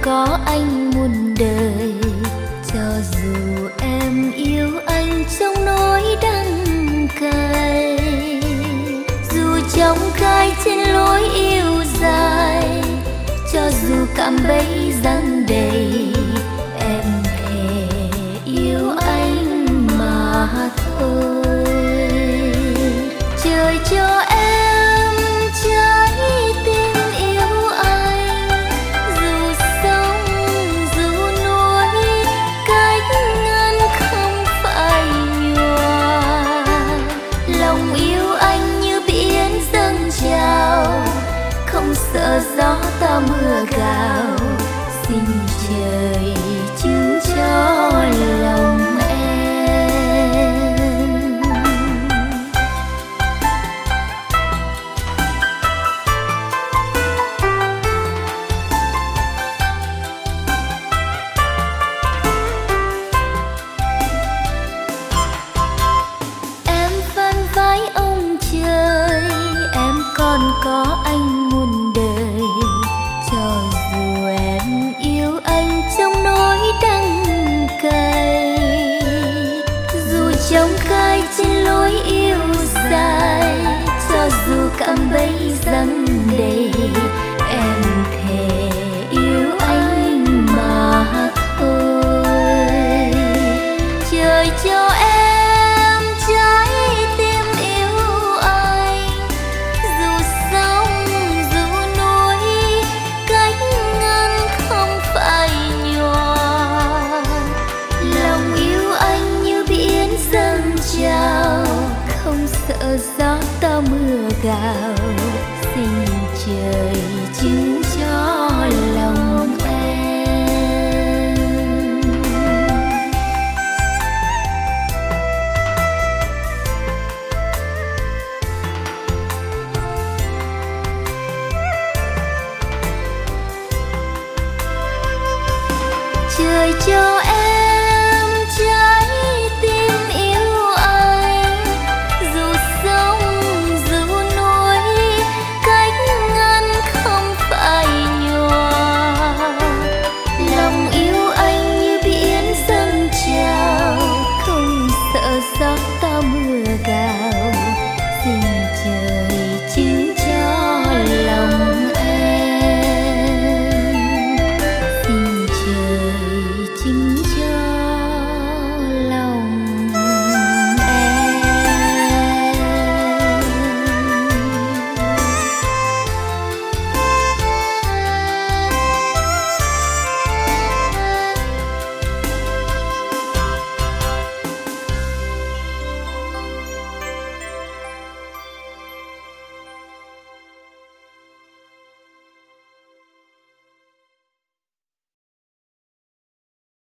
có anh muôn đời. Cho dù em yêu anh trong nỗi đắng cay, dù trong gai trên lối yêu dài, cho dù cạm bẫy răng đầy, em thề yêu anh mà thôi. Trời cho em trái tim yêu anh, dù sông dù núi cách ngăn không phải nhòa. Lòng yêu anh như biển dâng trào, không sợ gió to mưa gào. Xin trời chứng cho lòng em. Em van vái ông trời, em còn có anh muôn đời. Cho dù em yêu anh trong nỗi đắng cay, dù trong gai trên lối yêu dài, cho dù cạm bẫy răng đầy, em thề yêu anh mà thôi. Trời cho em trái tim yêu anh, dù sông dù núi cách ngăn không phải nhòa. Lòng yêu anh như biển dâng trào, không sợ gió to mưa gào. Xin trời chứng cho lòng em. Trời cho